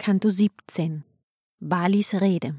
Canto 17 Balis Rede.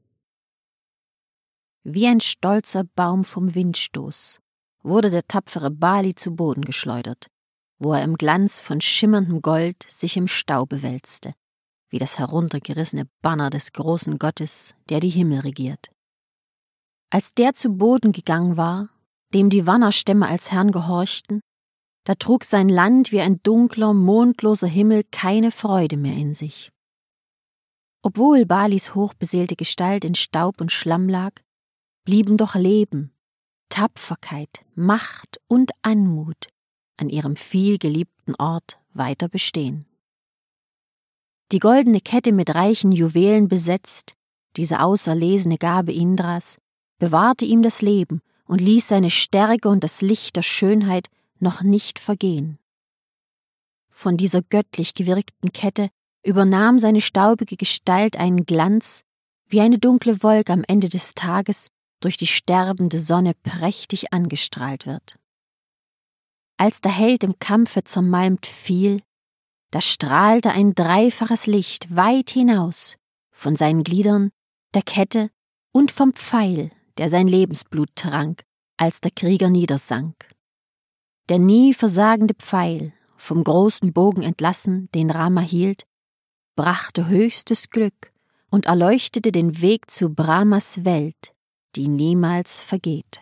Wie ein stolzer Baum vom Windstoß wurde der tapfere Bali zu Boden geschleudert, wo er im Glanz von schimmerndem Gold sich im Staube wälzte, wie das heruntergerissene Banner des großen Gottes, der die Himmel regiert. Als der zu Boden gegangen war, dem die Wannerstämme als Herrn gehorchten, da trug sein Land wie ein dunkler, mondloser Himmel keine Freude mehr in sich. Obwohl Balis hochbeseelte Gestalt in Staub und Schlamm lag, blieben doch Leben, Tapferkeit, Macht und Anmut an ihrem vielgeliebten Ort weiter bestehen. Die goldene Kette mit reichen Juwelen besetzt, diese auserlesene Gabe Indras, bewahrte ihm das Leben und ließ seine Stärke und das Licht der Schönheit noch nicht vergehen. Von dieser göttlich gewirkten Kette übernahm seine staubige Gestalt einen Glanz, wie eine dunkle Wolke am Ende des Tages durch die sterbende Sonne prächtig angestrahlt wird. Als der Held im Kampfe zermalmt fiel, da strahlte ein dreifaches Licht weit hinaus von seinen Gliedern, der Kette und vom Pfeil, der sein Lebensblut trank, als der Krieger niedersank. Der nie versagende Pfeil, vom großen Bogen entlassen, den Rama hielt, brachte höchstes Glück und erleuchtete den Weg zu Brahmas Welt, die niemals vergeht.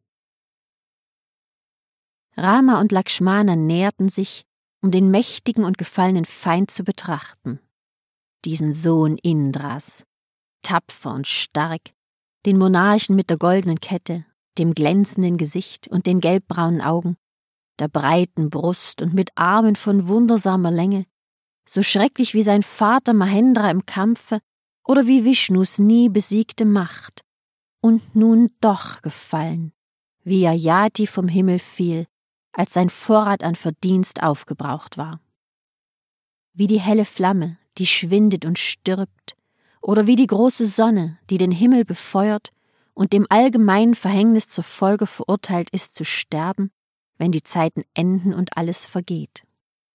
Rama und Lakshmana näherten sich, um den mächtigen und gefallenen Feind zu betrachten, diesen Sohn Indras, tapfer und stark, den Monarchen mit der goldenen Kette, dem glänzenden Gesicht und den gelbbraunen Augen, der breiten Brust und mit Armen von wundersamer Länge, so schrecklich wie sein Vater Mahendra im Kampfe oder wie Vishnus nie besiegte Macht, und nun doch gefallen, wie Yayati vom Himmel fiel, als sein Vorrat an Verdienst aufgebraucht war. Wie die helle Flamme, die schwindet und stirbt, oder wie die große Sonne, die den Himmel befeuert und dem allgemeinen Verhängnis zur Folge verurteilt ist zu sterben, wenn die Zeiten enden und alles vergeht.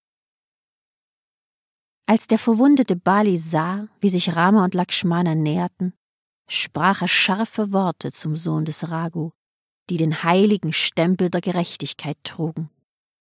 Als der verwundete Bali sah, wie sich Rama und Lakshmana näherten, sprach er scharfe Worte zum Sohn des Raghu, die den heiligen Stempel der Gerechtigkeit trugen.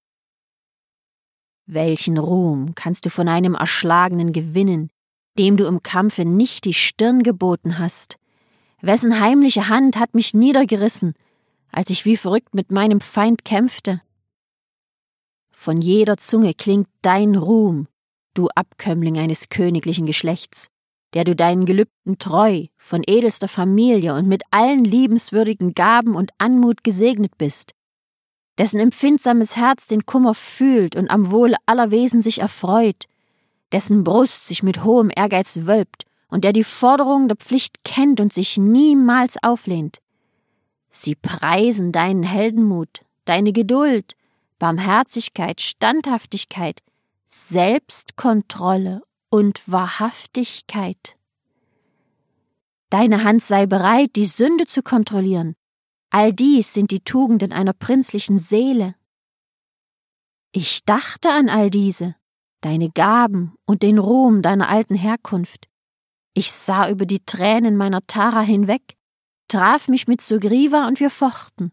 Welchen Ruhm kannst du von einem Erschlagenen gewinnen, dem du im Kampfe nicht die Stirn geboten hast? Wessen heimliche Hand hat mich niedergerissen, als ich wie verrückt mit meinem Feind kämpfte? Von jeder Zunge klingt dein Ruhm, du Abkömmling eines königlichen Geschlechts, der du deinen Gelübden treu, von edelster Familie und mit allen liebenswürdigen Gaben und Anmut gesegnet bist, dessen empfindsames Herz den Kummer fühlt und am Wohle aller Wesen sich erfreut, dessen Brust sich mit hohem Ehrgeiz wölbt und der die Forderung der Pflicht kennt und sich niemals auflehnt. Sie preisen deinen Heldenmut, deine Geduld, Barmherzigkeit, Standhaftigkeit, Selbstkontrolle und Wahrhaftigkeit. Deine Hand sei bereit, die Sünde zu kontrollieren. All dies sind die Tugenden einer prinzlichen Seele. Ich dachte an all diese, deine Gaben und den Ruhm deiner alten Herkunft. Ich sah über die Tränen meiner Tara hinweg, traf mich mit Sugriva und wir fochten.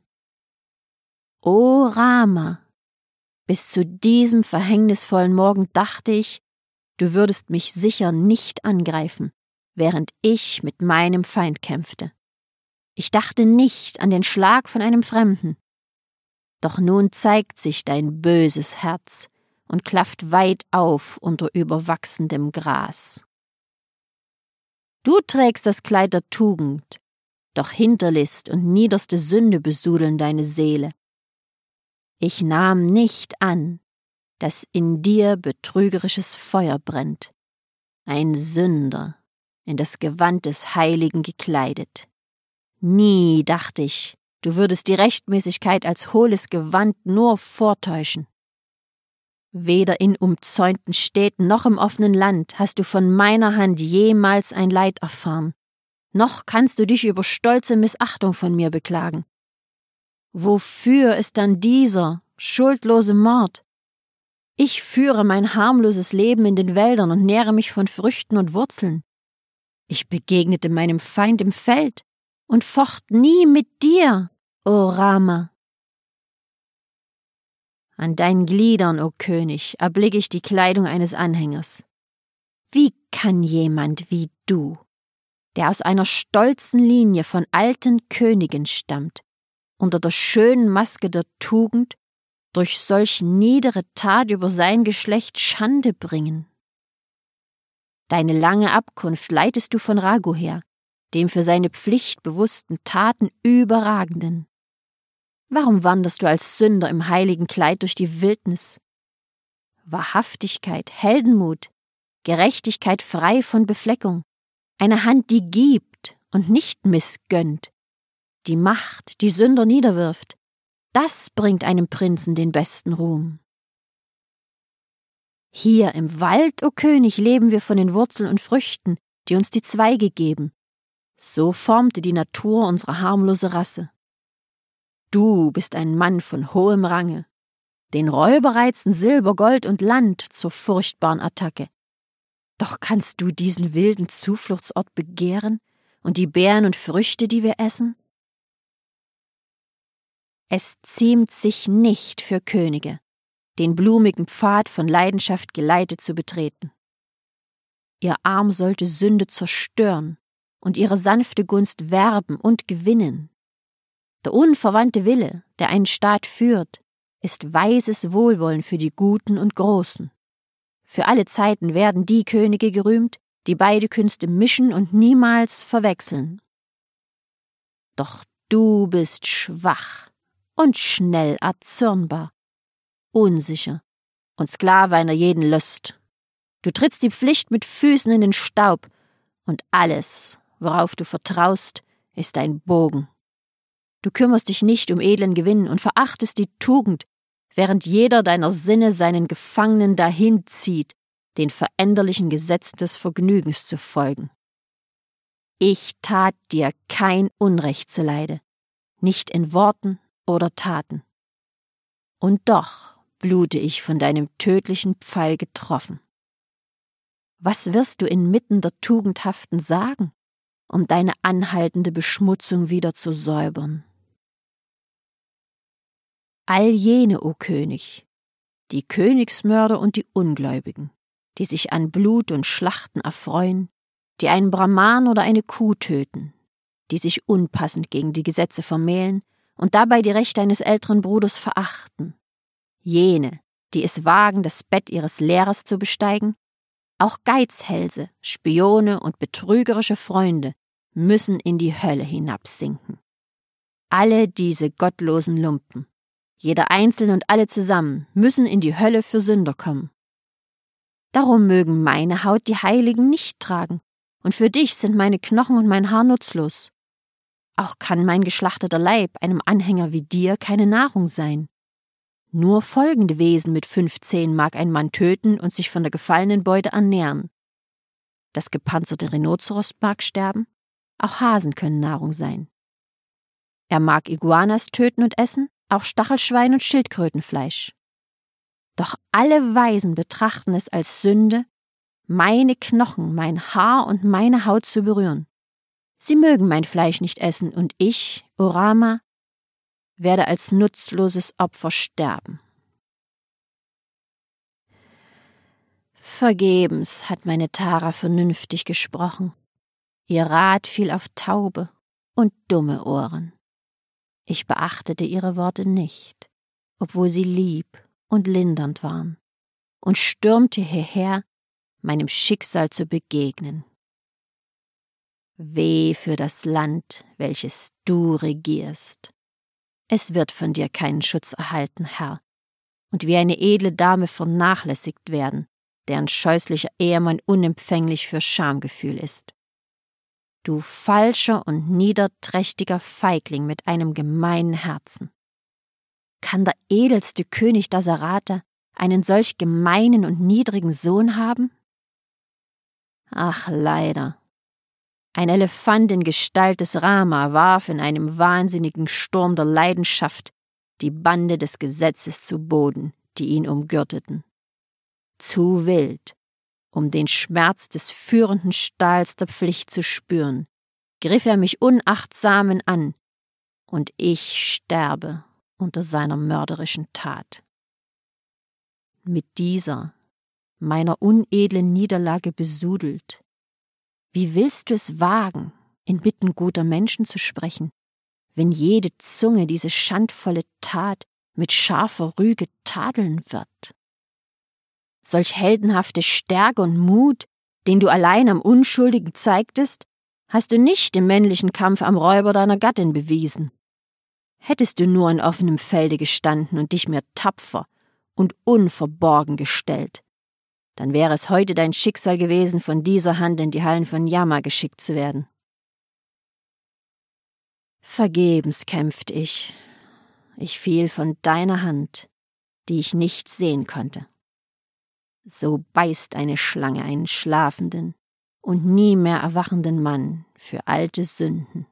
O Rama, bis zu diesem verhängnisvollen Morgen dachte ich, du würdest mich sicher nicht angreifen, während ich mit meinem Feind kämpfte. Ich dachte nicht an den Schlag von einem Fremden. Doch nun zeigt sich dein böses Herz und klafft weit auf unter überwachsendem Gras. Du trägst das Kleid der Tugend, doch Hinterlist und niederste Sünde besudeln deine Seele. Ich nahm nicht an, dass in dir betrügerisches Feuer brennt, ein Sünder, in das Gewand des Heiligen gekleidet. Nie dachte ich, du würdest die Rechtmäßigkeit als hohles Gewand nur vortäuschen. Weder in umzäunten Städten noch im offenen Land hast du von meiner Hand jemals ein Leid erfahren, noch kannst du dich über stolze Missachtung von mir beklagen. Wofür ist dann dieser schuldlose Mord? Ich führe mein harmloses Leben in den Wäldern und nähre mich von Früchten und Wurzeln. Ich begegnete meinem Feind im Feld und focht nie mit dir, o Rama. An deinen Gliedern, o König, erblicke ich die Kleidung eines Anhängers. Wie kann jemand wie du, der aus einer stolzen Linie von alten Königen stammt, unter der schönen Maske der Tugend durch solch niedere Tat über sein Geschlecht Schande bringen? Deine lange Abkunft leitest du von Raghu her, dem für seine Pflicht bewussten Taten Überragenden. Warum wanderst du als Sünder im heiligen Kleid durch die Wildnis? Wahrhaftigkeit, Heldenmut, Gerechtigkeit frei von Befleckung, eine Hand, die gibt und nicht missgönnt, die Macht, die Sünder niederwirft, das bringt einem Prinzen den besten Ruhm. Hier im Wald, o König, leben wir von den Wurzeln und Früchten, die uns die Zweige geben. So formte die Natur unsere harmlose Rasse. Du bist ein Mann von hohem Range. Den Räuber reizen Silber, Gold und Land zur furchtbaren Attacke. Doch kannst du diesen wilden Zufluchtsort begehren und die Beeren und Früchte, die wir essen? Es ziemt sich nicht für Könige, den blumigen Pfad von Leidenschaft geleitet zu betreten. Ihr Arm sollte Sünde zerstören und ihre sanfte Gunst werben und gewinnen. Der unverwandte Wille, der einen Staat führt, ist weises Wohlwollen für die Guten und Großen. Für alle Zeiten werden die Könige gerühmt, die beide Künste mischen und niemals verwechseln. Doch du bist schwach und schnell erzürnbar, unsicher und Sklave einer jeden Lust. Du trittst die Pflicht mit Füßen in den Staub, und alles, worauf du vertraust, ist ein Bogen. Du kümmerst dich nicht um edlen Gewinn und verachtest die Tugend, während jeder deiner Sinne seinen Gefangenen dahin zieht, den veränderlichen Gesetzen des Vergnügens zu folgen. Ich tat dir kein Unrecht zuleide, nicht in Worten oder Taten. Und doch blute ich von deinem tödlichen Pfeil getroffen. Was wirst du inmitten der Tugendhaften sagen, um deine anhaltende Beschmutzung wieder zu säubern? All jene, o König, die Königsmörder und die Ungläubigen, die sich an Blut und Schlachten erfreuen, die einen Brahman oder eine Kuh töten, die sich unpassend gegen die Gesetze vermählen und dabei die Rechte eines älteren Bruders verachten, jene, die es wagen, das Bett ihres Lehrers zu besteigen, auch Geizhälse, Spione und betrügerische Freunde müssen in die Hölle hinabsinken. Alle diese gottlosen Lumpen, jeder Einzelne und alle zusammen, müssen in die Hölle für Sünder kommen. Darum mögen meine Haut die Heiligen nicht tragen, und für dich sind meine Knochen und mein Haar nutzlos. Auch kann mein geschlachteter Leib einem Anhänger wie dir keine Nahrung sein. Nur folgende Wesen mit 5 Zähnen mag ein Mann töten und sich von der gefallenen Beute ernähren. Das gepanzerte Rhinozeros mag sterben, auch Hasen können Nahrung sein. Er mag Iguanas töten und essen, auch Stachelschwein und Schildkrötenfleisch. Doch alle Weisen betrachten es als Sünde, meine Knochen, mein Haar und meine Haut zu berühren. Sie mögen mein Fleisch nicht essen und ich, O Rama, werde als nutzloses Opfer sterben. Vergebens hat meine Tara vernünftig gesprochen. Ihr Rat fiel auf taube und dumme Ohren. Ich beachtete ihre Worte nicht, obwohl sie lieb und lindernd waren, und stürmte hierher, meinem Schicksal zu begegnen. Weh für das Land, welches du regierst. Es wird von dir keinen Schutz erhalten, Herr, und wie eine edle Dame vernachlässigt werden, deren scheußlicher Ehemann unempfänglich für Schamgefühl ist. Du falscher und niederträchtiger Feigling mit einem gemeinen Herzen. Kann der edelste König Dasarata einen solch gemeinen und niedrigen Sohn haben? Ach, leider. Ein Elefant in Gestalt des Rama warf in einem wahnsinnigen Sturm der Leidenschaft die Bande des Gesetzes zu Boden, die ihn umgürteten. zu wild, um den Schmerz des führenden Stahls der Pflicht zu spüren, griff er mich Unachtsamen an, und ich sterbe unter seiner mörderischen Tat. Mit dieser, meiner unedlen Niederlage besudelt, wie willst du es wagen, inmitten guter Menschen zu sprechen, wenn jede Zunge diese schandvolle Tat mit scharfer Rüge tadeln wird? Solch heldenhafte Stärke und Mut, den du allein am Unschuldigen zeigtest, hast du nicht im männlichen Kampf am Räuber deiner Gattin bewiesen. Hättest du nur in offenem Felde gestanden und dich mir tapfer und unverborgen gestellt, dann wäre es heute dein Schicksal gewesen, von dieser Hand in die Hallen von Yama geschickt zu werden. Vergebens kämpfte ich. Ich fiel von deiner Hand, die ich nicht sehen konnte. So beißt eine Schlange einen schlafenden und nie mehr erwachenden Mann für alte Sünden.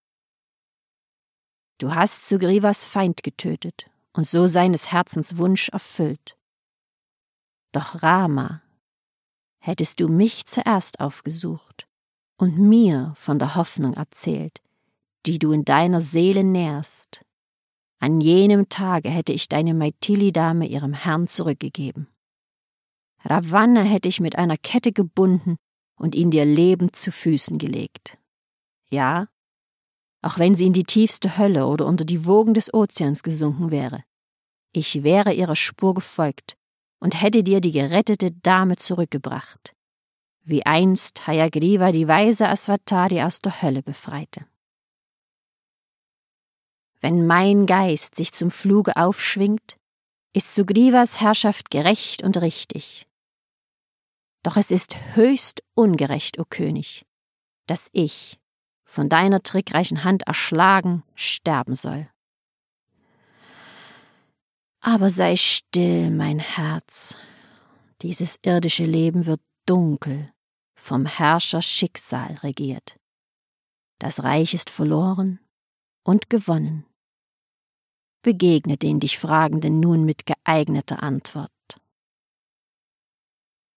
Du hast Sugrivas Feind getötet und so seines Herzens Wunsch erfüllt. Doch Rama, hättest du mich zuerst aufgesucht und mir von der Hoffnung erzählt, die du in deiner Seele nährst, an jenem Tage hätte ich deine Maithili-Dame ihrem Herrn zurückgegeben. Ravanna hätte ich mit einer Kette gebunden und ihn dir lebend zu Füßen gelegt. Ja, auch wenn sie in die tiefste Hölle oder unter die Wogen des Ozeans gesunken wäre, ich wäre ihrer Spur gefolgt und hätte dir die gerettete Dame zurückgebracht, wie einst Hayagriva die weise Asvatari aus der Hölle befreite. Wenn mein Geist sich zum Fluge aufschwingt, ist Sugrivas Herrschaft gerecht und richtig. Doch es ist höchst ungerecht, o König, dass ich, von deiner trickreichen Hand erschlagen, sterben soll. Aber sei still, mein Herz, dieses irdische Leben wird dunkel, vom Herrscher Schicksal regiert. Das Reich ist verloren und gewonnen. Begegne den dich Fragenden nun mit geeigneter Antwort.